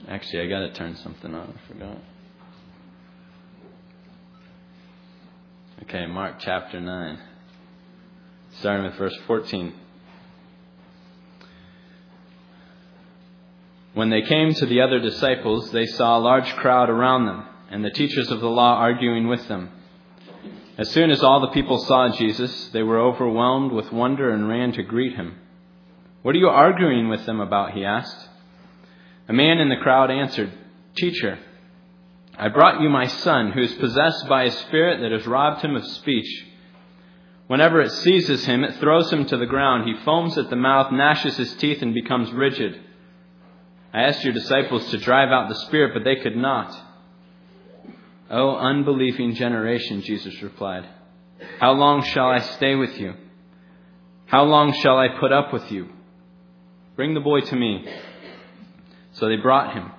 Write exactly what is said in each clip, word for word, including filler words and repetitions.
Actually, I got to turn something on. I forgot. Okay, Mark chapter nine. Starting with verse fourteen. When they came to the other disciples, they saw a large crowd around them, and the teachers of the law arguing with them. As soon as all the people saw Jesus, they were overwhelmed with wonder and ran to greet him. "What are you arguing with them about?" he asked. A man in the crowd answered, "Teacher, I brought you my son, who is possessed by a spirit that has robbed him of speech. Whenever it seizes him, it throws him to the ground. He foams at the mouth, gnashes his teeth, and becomes rigid. I asked your disciples to drive out the spirit, but they could not." "O unbelieving generation," Jesus replied, "how long shall I stay with you? How long shall I put up with you? Bring the boy to me." So they brought him.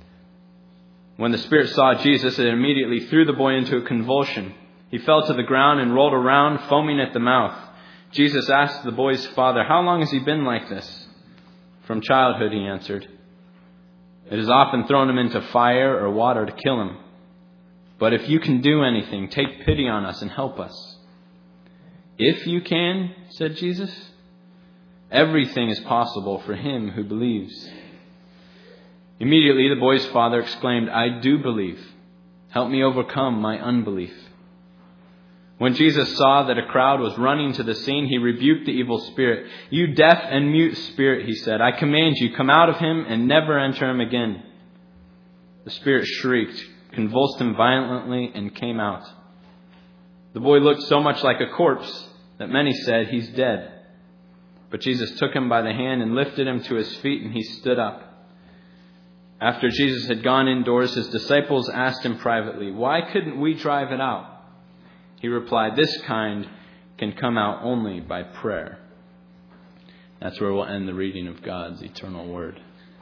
When the spirit saw Jesus, it immediately threw the boy into a convulsion. He fell to the ground and rolled around, foaming at the mouth. Jesus asked the boy's father, "How long has he been like this?" "From childhood," he answered. "It has often thrown him into fire or water to kill him. But if you can do anything, take pity on us and help us." "If you can," said Jesus, "everything is possible for him who believes." Immediately the boy's father exclaimed, "I do believe. Help me overcome my unbelief." When Jesus saw that a crowd was running to the scene, he rebuked the evil spirit. "You deaf and mute spirit," he said, "I command you, come out of him and never enter him again." The spirit shrieked, convulsed him violently, and came out. The boy looked so much like a corpse that many said, "He's dead." But Jesus took him by the hand and lifted him to his feet, and he stood up. After Jesus had gone indoors, his disciples asked him privately, "Why couldn't we drive it out?" He replied, "This kind can come out only by prayer." That's where we'll end the reading of God's eternal word.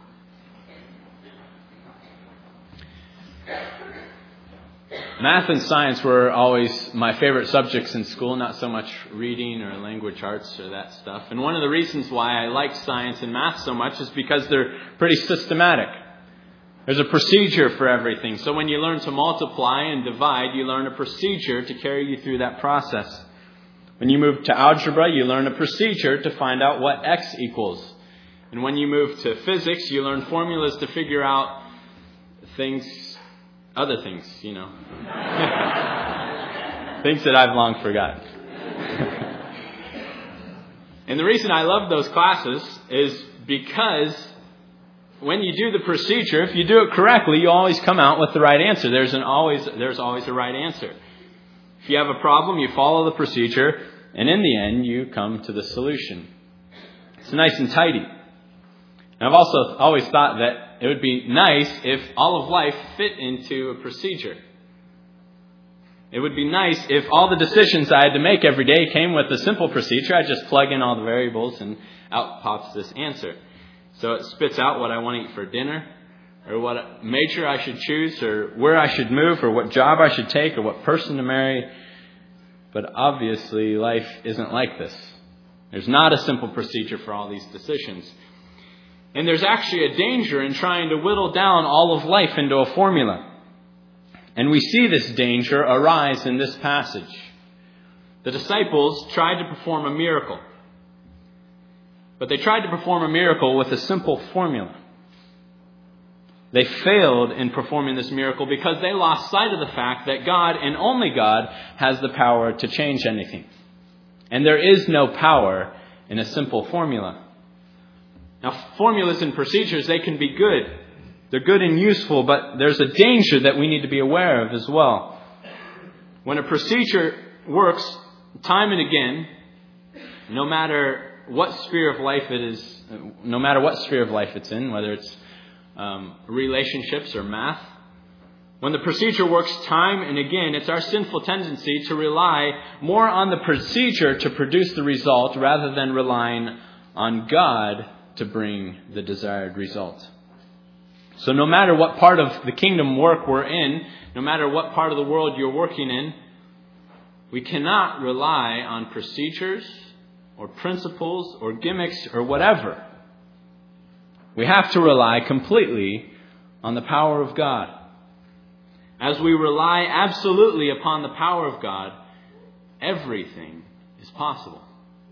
Math and science were always my favorite subjects in school, not so much reading or language arts or that stuff. And one of the reasons why I like science and math so much is because they're pretty systematic. There's a procedure for everything. So when you learn to multiply and divide, you learn a procedure to carry you through that process. When you move to algebra, you learn a procedure to find out what x equals. And when you move to physics, you learn formulas to figure out things, other things, you know. Things that I've long forgotten. And the reason I love those classes is because when you do the procedure, if you do it correctly, you always come out with the right answer. There's an always there's always a right answer. If you have a problem, you follow the procedure, and in the end, you come to the solution. It's nice and tidy. And I've also always thought that it would be nice if all of life fit into a procedure. It would be nice if all the decisions I had to make every day came with a simple procedure. I just plug in all the variables and out pops this answer. So it spits out what I want to eat for dinner, or what major I should choose, or where I should move, or what job I should take, or what person to marry. But obviously, life isn't like this. There's not a simple procedure for all these decisions. And there's actually a danger in trying to whittle down all of life into a formula. And we see this danger arise in this passage. The disciples tried to perform a miracle. But they tried to perform a miracle with a simple formula. They failed in performing this miracle because they lost sight of the fact that God, and only God, has the power to change anything. And there is no power in a simple formula. Now, formulas and procedures, they can be good. They're good and useful, but there's a danger that we need to be aware of as well. When a procedure works time and again, no matter what sphere of life it is, no matter what sphere of life it's in, whether it's um, relationships or math, when the procedure works time and again, it's our sinful tendency to rely more on the procedure to produce the result rather than relying on God to bring the desired result. So no matter what part of the kingdom work we're in, no matter what part of the world you're working in, we cannot rely on procedures or principles or gimmicks or whatever. We have to rely completely on the power of God. As we rely absolutely upon the power of God, everything is possible.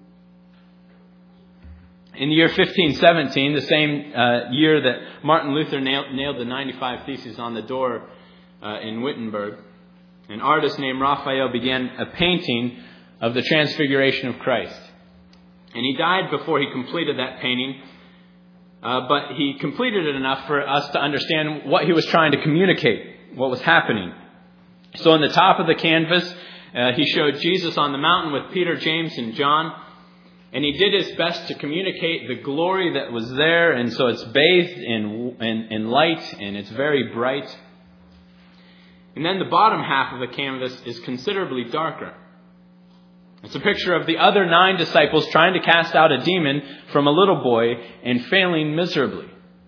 In the year fifteen seventeen, the same uh, year that Martin Luther nailed, nailed the ninety-five Theses on the door uh, in Wittenberg, an artist named Raphael began a painting of the Transfiguration of Christ. And he died before he completed that painting, uh, but he completed it enough for us to understand what he was trying to communicate, what was happening. So on the top of the canvas, uh, he showed Jesus on the mountain with Peter, James, and John. And he did his best to communicate the glory that was there. And so it's bathed in, in, in light, and it's very bright. And then the bottom half of the canvas is considerably darker. It's a picture of the other nine disciples trying to cast out a demon from a little boy and failing miserably.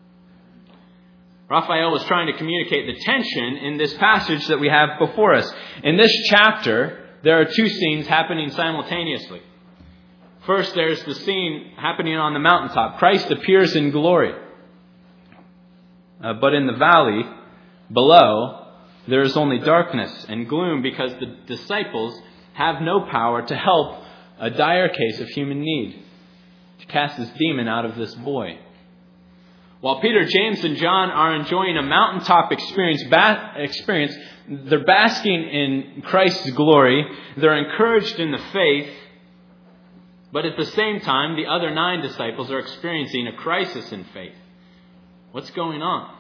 Raphael was trying to communicate the tension in this passage that we have before us. In this chapter, there are two scenes happening simultaneously. First, there's the scene happening on the mountaintop. Christ appears in glory. Uh, but in the valley below, there is only darkness and gloom because the disciples have no power to help a dire case of human need, to cast this demon out of this boy. While Peter, James, and John are enjoying a mountaintop experience, ba- experience, they're basking in Christ's glory. They're encouraged in the faith. But at the same time, the other nine disciples are experiencing a crisis in faith. What's going on?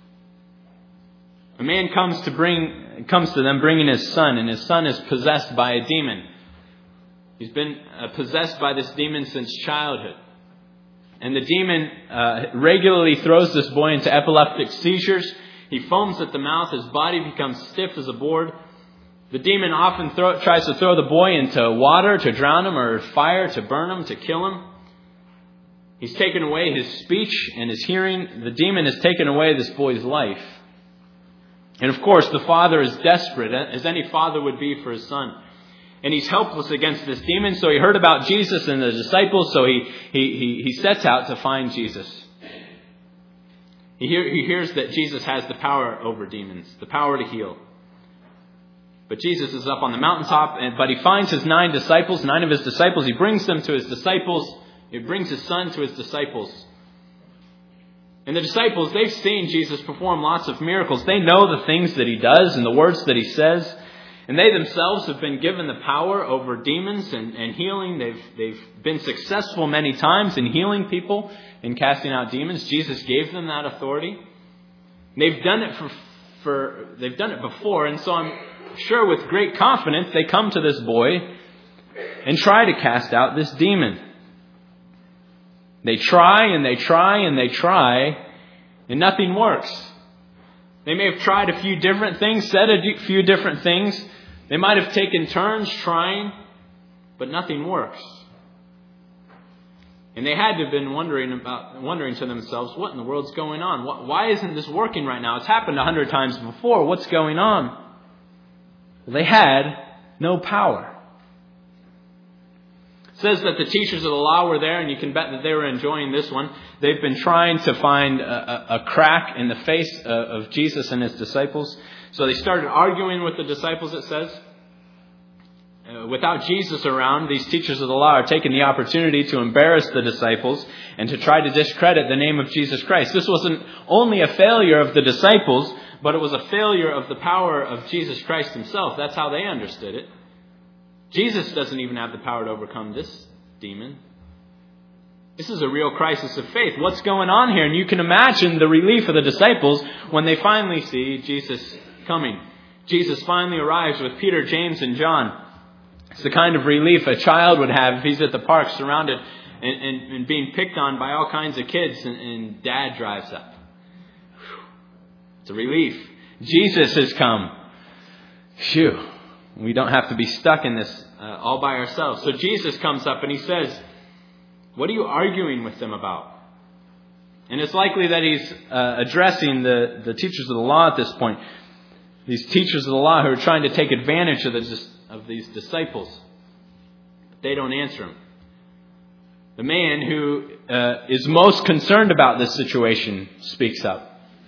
A man comes to bring comes to them bringing his son, and his son is possessed by a demon. He's been uh, possessed by this demon since childhood. And the demon uh, regularly throws this boy into epileptic seizures. He foams at the mouth. His body becomes stiff as a board. The demon often throw, tries to throw the boy into water to drown him, or fire to burn him, to kill him. He's taken away his speech and his hearing. The demon has taken away this boy's life. And of course, the father is desperate, as any father would be for his son. And he's helpless against this demon. So he heard about Jesus and the disciples, so he, he, he, he sets out to find Jesus. He, hear, he hears that Jesus has the power over demons, the power to heal. But Jesus is up on the mountaintop, and, but he finds his nine disciples, nine of his disciples. He brings them to his disciples. He brings his son to his disciples. And the disciples, they've seen Jesus perform lots of miracles. They know the things that he does and the words that he says. And they themselves have been given the power over demons and, and healing. They've, they've been successful many times in healing people and casting out demons. Jesus gave them that authority. They've done it for, for they've done it before, and so I'm sure with great confidence they come to this boy and try to cast out this demon. They try and they try and they try, and nothing works. They may have tried a few different things, said a few different things. They might have taken turns trying, but nothing works. And they had to have been wondering about, wondering to themselves, what in the world's going on? Why isn't this working right now? It's happened a hundred times before. What's going on? Well, they had no power. It says that the teachers of the law were there, and you can bet that they were enjoying this one. They've been trying to find a, a, a crack in the face of Jesus and his disciples. So they started arguing with the disciples, it says. Uh, without Jesus around, these teachers of the law are taking the opportunity to embarrass the disciples and to try to discredit the name of Jesus Christ. This wasn't only a failure of the disciples, but it was a failure of the power of Jesus Christ himself. That's how they understood it. Jesus doesn't even have the power to overcome this demon. This is a real crisis of faith. What's going on here? And you can imagine the relief of the disciples when they finally see Jesus coming. Jesus finally arrives with Peter, James, and John. It's the kind of relief a child would have if he's at the park surrounded and, and, and being picked on by all kinds of kids, and, and dad drives up. It's a relief. Jesus has come. Phew. We don't have to be stuck in this uh, all by ourselves. So Jesus comes up and he says, what are you arguing with them about? And it's likely that he's uh, addressing the, the teachers of the law at this point. These teachers of the law who are trying to take advantage of, the, of these disciples. But they don't answer him. The man who uh, is most concerned about this situation speaks up.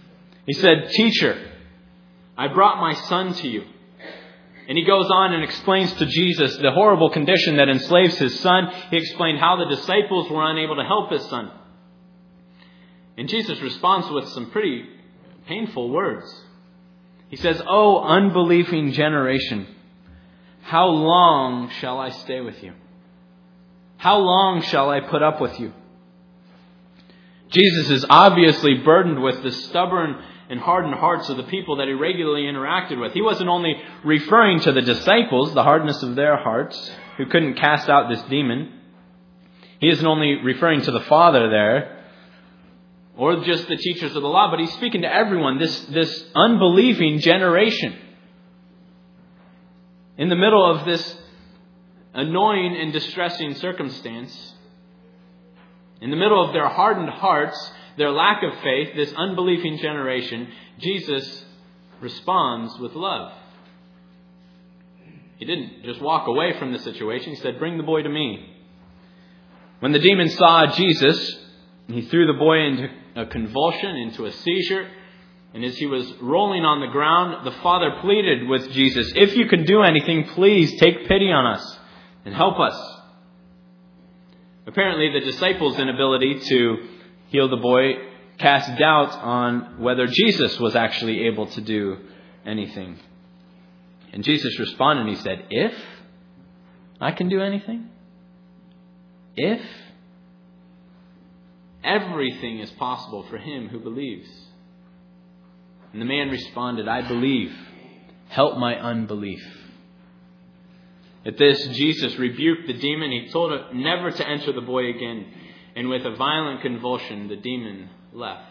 He said, "Teacher, I brought my son to you." And he goes on and explains to Jesus the horrible condition that enslaves his son. He explained how the disciples were unable to help his son. And Jesus responds with some pretty painful words. He says, "O unbelieving generation, how long shall I stay with you? How long shall I put up with you?" Jesus is obviously burdened with the stubborn and hardened hearts of the people that he regularly interacted with. He wasn't only referring to the disciples, the hardness of their hearts, who couldn't cast out this demon. He isn't only referring to the Father there, or just the teachers of the law, but he's speaking to everyone, this, this unbelieving generation. In the middle of this annoying and distressing circumstance, in the middle of their hardened hearts, their lack of faith, this unbelieving generation, Jesus responds with love. He didn't just walk away from the situation. He said, "Bring the boy to me." When the demon saw Jesus, he threw the boy into a convulsion, into a seizure. And as he was rolling on the ground, the father pleaded with Jesus, "If you can do anything, please take pity on us and help us." Apparently, the disciples' inability to heal the boy cast doubt on whether Jesus was actually able to do anything. And Jesus responded and he said, "If I can do anything? If? Everything is possible for him who believes." And the man responded, "I believe. Help my unbelief." At this, Jesus rebuked the demon. He told it never to enter the boy again. And with a violent convulsion, the demon left.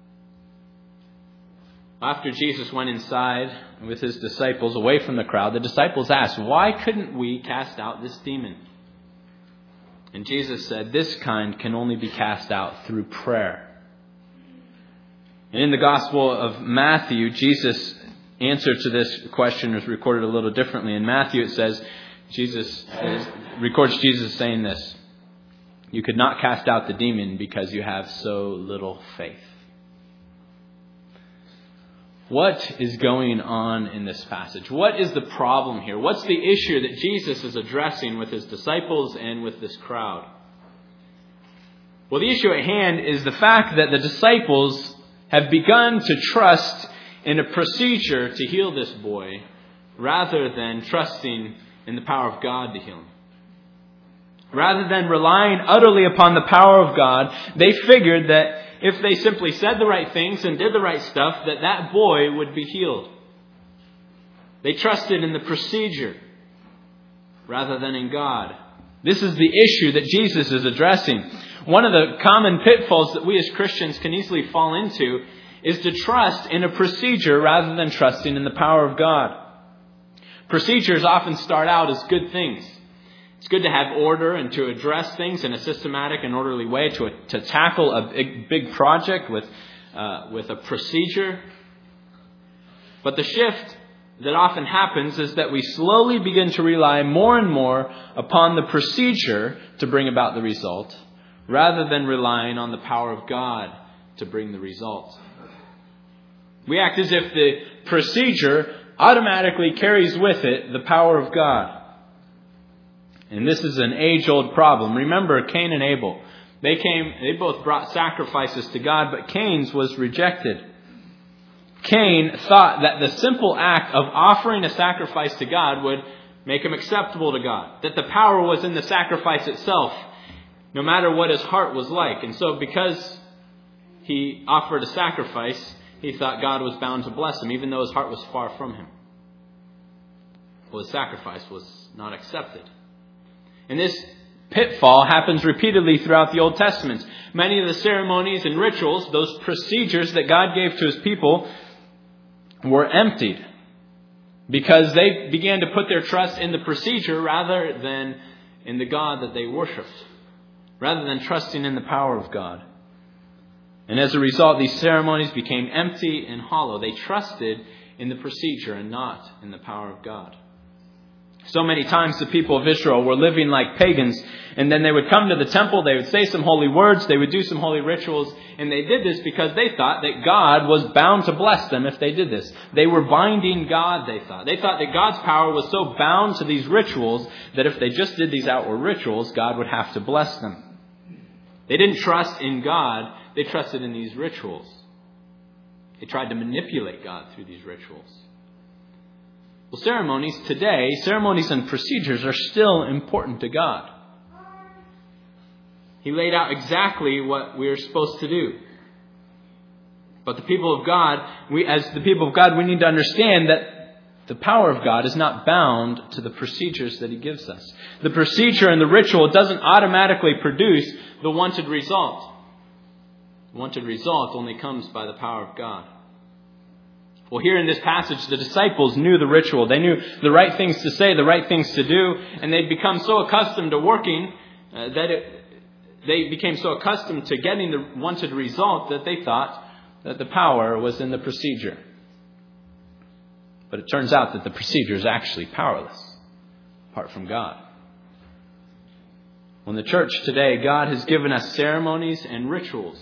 After Jesus went inside with his disciples away from the crowd, the disciples asked, "Why couldn't we cast out this demon?" And Jesus said, "This kind can only be cast out through prayer." And in the Gospel of Matthew, Jesus' answer to this question is recorded a little differently. In Matthew, it says, Jesus it records Jesus saying this: "You could not cast out the demon because you have so little faith." What is going on in this passage? What is the problem here? What's the issue that Jesus is addressing with his disciples and with this crowd? Well, the issue at hand is the fact that the disciples have begun to trust in a procedure to heal this boy rather than trusting in the power of God to heal him. Rather than relying utterly upon the power of God, they figured that if they simply said the right things and did the right stuff, that that boy would be healed. They trusted in the procedure rather than in God. This is the issue that Jesus is addressing. One of the common pitfalls that we as Christians can easily fall into is to trust in a procedure rather than trusting in the power of God. Procedures often start out as good things. It's good to have order and to address things in a systematic and orderly way, to, to tackle a big, big project with, uh, with a procedure. But the shift that often happens is that we slowly begin to rely more and more upon the procedure to bring about the result, rather than relying on the power of God to bring the result. We act as if the procedure automatically carries with it the power of God. And this is an age-old problem. Remember Cain and Abel. They came, they both brought sacrifices to God, but Cain's was rejected. Cain thought that the simple act of offering a sacrifice to God would make him acceptable to God. That the power was in the sacrifice itself, no matter what his heart was like. And so because he offered a sacrifice, he thought God was bound to bless him, even though his heart was far from him. Well, his sacrifice was not accepted. And this pitfall happens repeatedly throughout the Old Testament. Many of the ceremonies and rituals, those procedures that God gave to his people, were emptied because they began to put their trust in the procedure rather than in the God that they worshipped, rather than trusting in the power of God. And as a result, these ceremonies became empty and hollow. They trusted in the procedure and not in the power of God. So many times the people of Israel were living like pagans, and then they would come to the temple, they would say some holy words, they would do some holy rituals, and they did this because they thought that God was bound to bless them if they did this. They were binding God, they thought. They thought that God's power was so bound to these rituals that if they just did these outward rituals, God would have to bless them. They didn't trust in God, they trusted in these rituals. They tried to manipulate God through these rituals. Well, ceremonies today, ceremonies and procedures are still important to God. He laid out exactly what we are supposed to do. But the people of God, we as the people of God, we need to understand that the power of God is not bound to the procedures that He gives us. The procedure and the ritual doesn't automatically produce the wanted result. The wanted result only comes by the power of God. Well, here in this passage, the disciples knew the ritual. They knew the right things to say, the right things to do, and they'd become so accustomed to working uh, that it, they became so accustomed to getting the wanted result that they thought that the power was in the procedure. But it turns out that the procedure is actually powerless apart from God. Well, in the church today, God has given us ceremonies and rituals.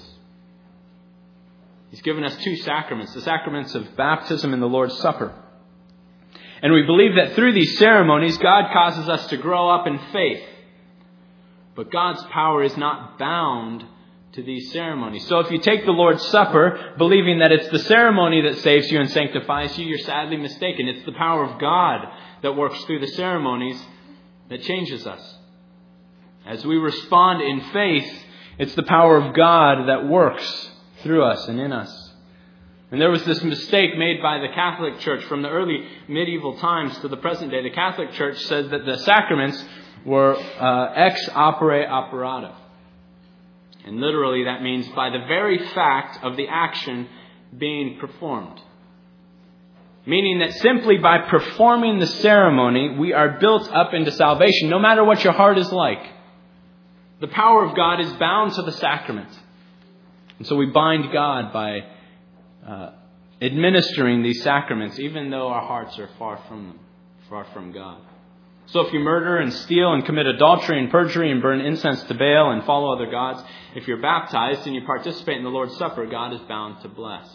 He's given us two sacraments, the sacraments of baptism and the Lord's Supper. And we believe that through these ceremonies, God causes us to grow up in faith. But God's power is not bound to these ceremonies. So if you take the Lord's Supper, believing that it's the ceremony that saves you and sanctifies you, you're sadly mistaken. It's the power of God that works through the ceremonies that changes us. As we respond in faith, it's the power of God that works through us and in us. And there was this mistake made by the Catholic Church from the early medieval times to the present day. The Catholic Church said that the sacraments were uh, ex opere operato. And literally that means by the very fact of the action being performed. Meaning that simply by performing the ceremony, we are built up into salvation, no matter what your heart is like. The power of God is bound to the sacrament. And so we bind God by uh, administering these sacraments, even though our hearts are far from them, far from God. So if you murder and steal and commit adultery and perjury and burn incense to Baal and follow other gods, if you're baptized and you participate in the Lord's Supper, God is bound to bless.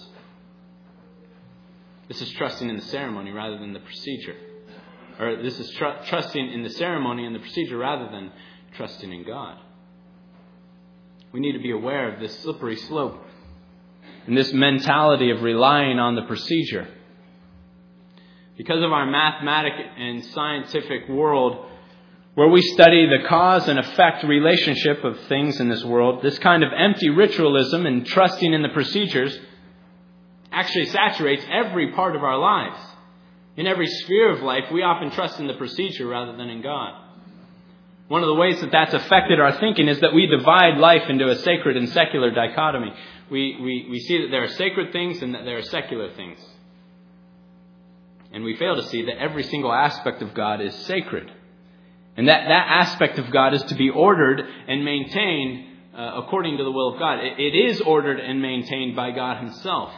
This is trusting in the ceremony rather than the procedure. Or this is tr- trusting in the ceremony and the procedure rather than trusting in God. We need to be aware of this slippery slope and this mentality of relying on the procedure. Because of our mathematic and scientific world, where we study the cause and effect relationship of things in this world, this kind of empty ritualism and trusting in the procedures actually saturates every part of our lives. In every sphere of life, we often trust in the procedure rather than in God. One of the ways that that's affected our thinking is that we divide life into a sacred and secular dichotomy. We, we, we see that there are sacred things and that there are secular things. And we fail to see that every single aspect of God is sacred. And that, that aspect of God is to be ordered and maintained uh, according to the will of God. It, it is ordered and maintained by God Himself.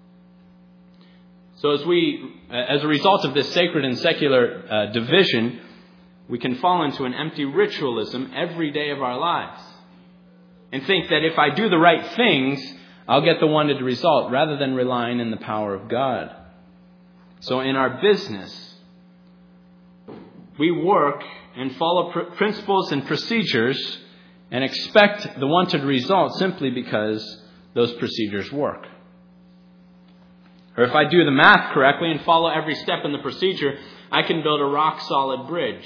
So as we, uh, as a result of this sacred and secular uh, division, we can fall into an empty ritualism every day of our lives and think that if I do the right things, I'll get the wanted result rather than relying in the power of God. So in our business, we work and follow pr- principles and procedures and expect the wanted result simply because those procedures work. Or if I do the math correctly and follow every step in the procedure, I can build a rock-solid bridge.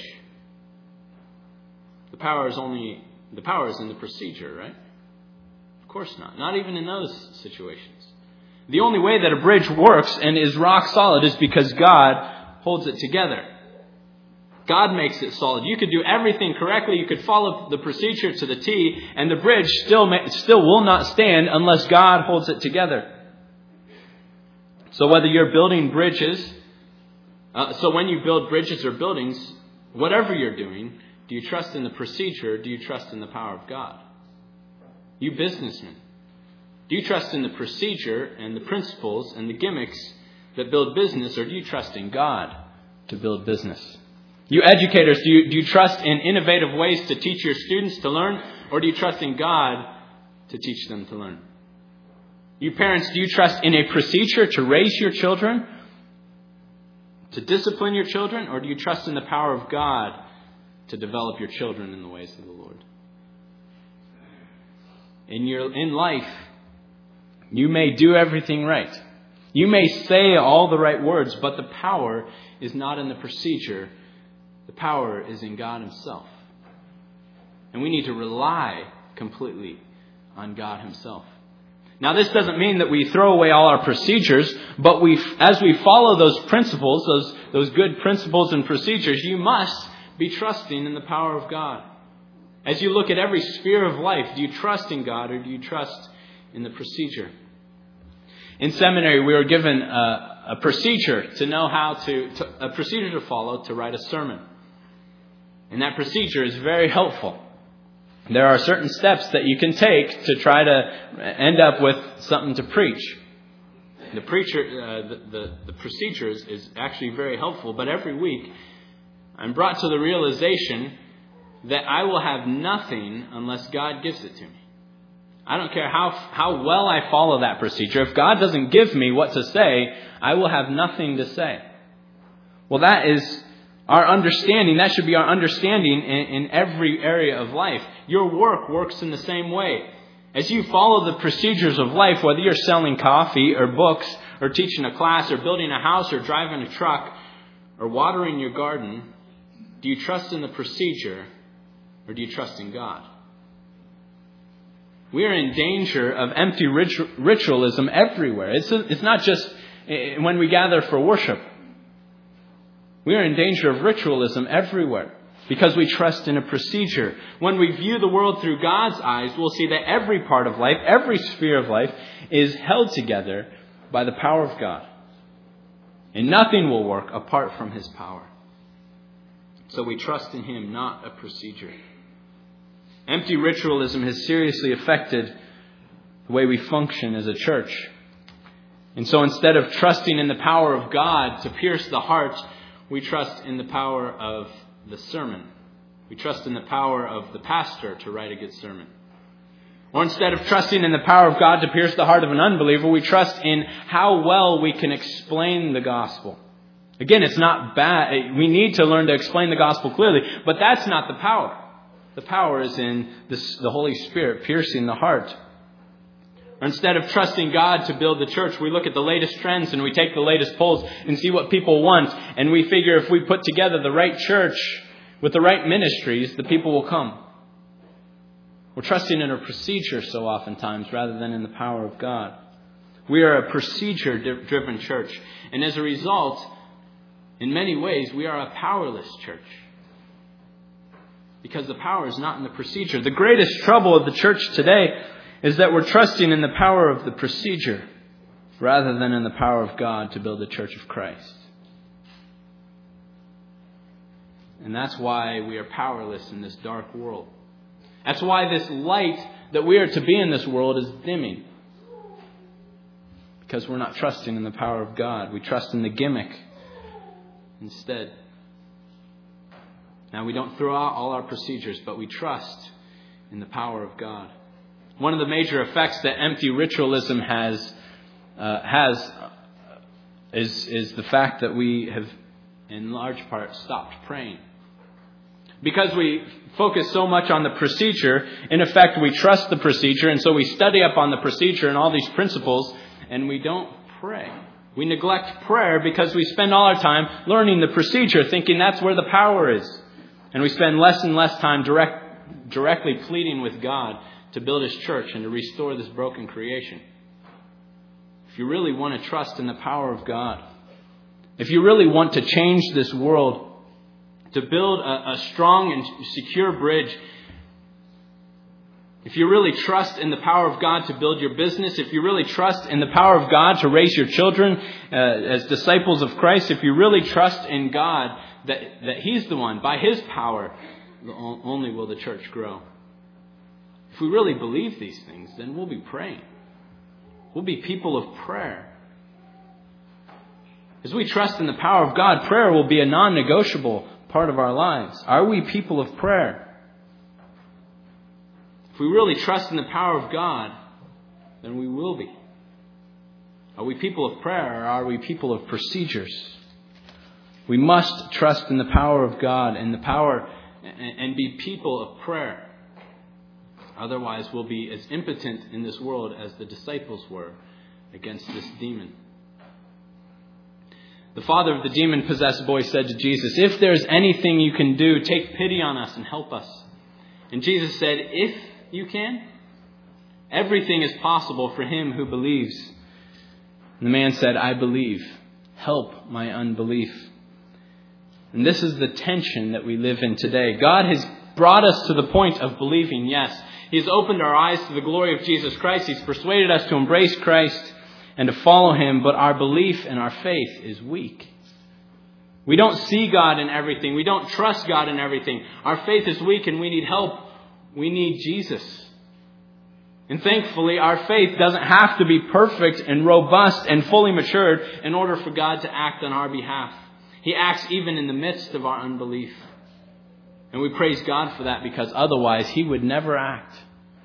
The power is only, the power is in the procedure, right? Of course not. Not even in those situations. The only way that a bridge works and is rock solid is because God holds it together. God makes it solid. You could do everything correctly. You could follow the procedure to the T, and the bridge still may, still will not stand unless God holds it together. So whether you're building bridges, uh, so when you build bridges or buildings, whatever you're doing, do you trust in the procedure or do you trust in the power of God? You businessmen, do you trust in the procedure and the principles and the gimmicks that build business, or do you trust in God to build business? You educators, do you, do you trust in innovative ways to teach your students to learn, or do you trust in God to teach them to learn? You parents, do you trust in a procedure to raise your children, to discipline your children, or do you trust in the power of God to develop your children in the ways of the Lord? In your in life, you may do everything right. You may say all the right words, but the power is not in the procedure. The power is in God Himself. And we need to rely completely on God Himself. Now, this doesn't mean that we throw away all our procedures, but we, as we follow those principles, those, those good principles and procedures, you must be trusting in the power of God. As you look at every sphere of life, do you trust in God or do you trust in the procedure? In seminary, we were given a, a procedure to know how to, to, a procedure to follow to write a sermon. And that procedure is very helpful. There are certain steps that you can take to try to end up with something to preach. The preacher, uh, the, the, the procedure is, is actually very helpful, but every week I'm brought to the realization that I will have nothing unless God gives it to me. I don't care how how well I follow that procedure. If God doesn't give me what to say, I will have nothing to say. Well, that is our understanding. That should be our understanding in, in every area of life. Your work works in the same way. As you follow the procedures of life, whether you're selling coffee or books or teaching a class or building a house or driving a truck or watering your garden, do you trust in the procedure or do you trust in God? We are in danger of empty ritualism everywhere. It's, it's not just when we gather for worship. We are in danger of ritualism everywhere because we trust in a procedure. When we view the world through God's eyes, we'll see that every part of life, every sphere of life is held together by the power of God. And nothing will work apart from His power. So we trust in Him, not a procedure. Empty ritualism has seriously affected the way we function as a church. And so instead of trusting in the power of God to pierce the heart, we trust in the power of the sermon. We trust in the power of the pastor to write a good sermon. Or instead of trusting in the power of God to pierce the heart of an unbeliever, we trust in how well we can explain the gospel. Again, it's not bad. We need to learn to explain the gospel clearly, but that's not the power. The power is in this, the Holy Spirit piercing the heart. Or instead of trusting God to build the church, we look at the latest trends and we take the latest polls and see what people want. And we figure if we put together the right church with the right ministries, the people will come. We're trusting in a procedure so oftentimes rather than in the power of God. We are a procedure-driven church. And as a result, in many ways, we are a powerless church. Because the power is not in the procedure. The greatest trouble of the church today is that we're trusting in the power of the procedure rather than in the power of God to build the church of Christ. And that's why we are powerless in this dark world. That's why this light that we are to be in this world is dimming. Because we're not trusting in the power of God. We trust in the gimmick instead. Now, we don't throw out all our procedures, but we trust in the power of God. One of the major effects that empty ritualism has uh, has uh, is is the fact that we have, in large part, stopped praying. Because we focus so much on the procedure, in effect, we trust the procedure, and so we study up on the procedure and all these principles, and we don't pray. We neglect prayer because we spend all our time learning the procedure, thinking that's where the power is. And we spend less and less time direct, directly pleading with God to build His church and to restore this broken creation. If you really want to trust in the power of God, if you really want to change this world, to build a, a strong and secure bridge, if you really trust in the power of God to build your business, if you really trust in the power of God to raise your children uh, as disciples of Christ, if you really trust in God that, that He's the one, by His power, only will the church grow. If we really believe these things, then we'll be praying. We'll be people of prayer. As we trust in the power of God, prayer will be a non-negotiable part of our lives. Are we people of prayer? If we really trust in the power of God, then we will be. Are we people of prayer, or are we people of procedures? We must trust in the power of God and the power and be people of prayer. Otherwise, we'll be as impotent in this world as the disciples were against this demon. The father of the demon-possessed boy said to Jesus, "If there's anything you can do, take pity on us and help us." And Jesus said, "If you can, everything is possible for him who believes." And the man said, "I believe. Help my unbelief." And this is the tension that we live in today. God has brought us to the point of believing, yes. He's opened our eyes to the glory of Jesus Christ. He's persuaded us to embrace Christ and to follow him, but our belief and our faith is weak. We don't see God in everything. We don't trust God in everything. Our faith is weak and we need help. We need Jesus. And thankfully, our faith doesn't have to be perfect and robust and fully matured in order for God to act on our behalf. He acts even in the midst of our unbelief. And we praise God for that, because otherwise he would never act.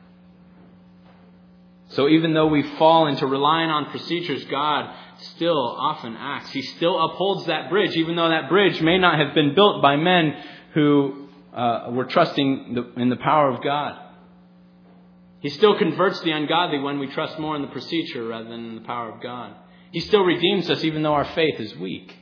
So even though we fall into relying on procedures, God still often acts. He still upholds that bridge, even though that bridge may not have been built by men who uh, were trusting the, in the power of God. He still converts the ungodly when we trust more in the procedure rather than in the power of God. He still redeems us even though our faith is weak.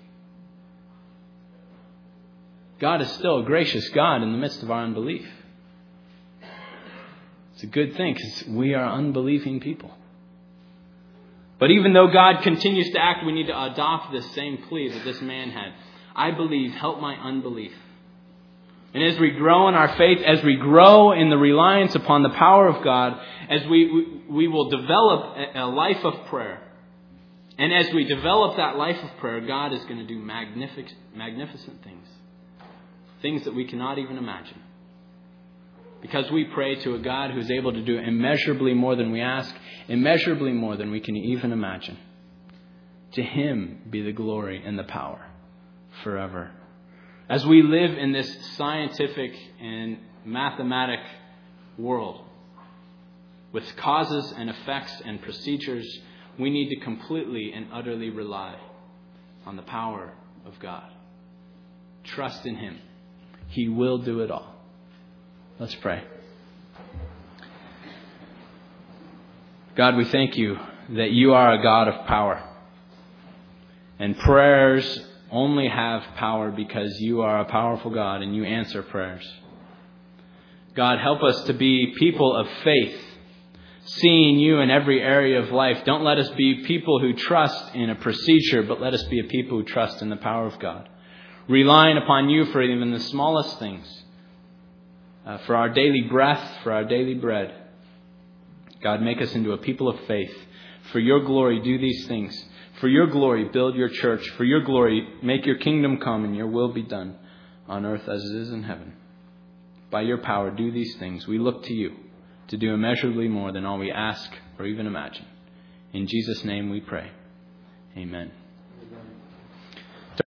God is still a gracious God in the midst of our unbelief. It's a good thing, because we are unbelieving people. But even though God continues to act, we need to adopt this same plea that this man had. I believe, help my unbelief. And as we grow in our faith, as we grow in the reliance upon the power of God, as we, we, we will develop a, a life of prayer. And as we develop that life of prayer, God is going to do magnific, magnificent things. Things that we cannot even imagine. Because we pray to a God who is able to do immeasurably more than we ask, immeasurably more than we can even imagine. To him be the glory and the power forever. As we live in this scientific and mathematic world with causes and effects and procedures, we need to completely and utterly rely on the power of God. Trust in him. He will do it all. Let's pray. God, we thank you that you are a God of power. And prayers only have power because you are a powerful God and you answer prayers. God, help us to be people of faith, seeing you in every area of life. Don't let us be people who trust in a procedure, but let us be a people who trust in the power of God. Relying upon you for even the smallest things. Uh, for our daily breath, for our daily bread. God, make us into a people of faith. For your glory, do these things. For your glory, build your church. For your glory, make your kingdom come and your will be done on earth as it is in heaven. By your power, do these things. We look to you to do immeasurably more than all we ask or even imagine. In Jesus' name we pray. Amen.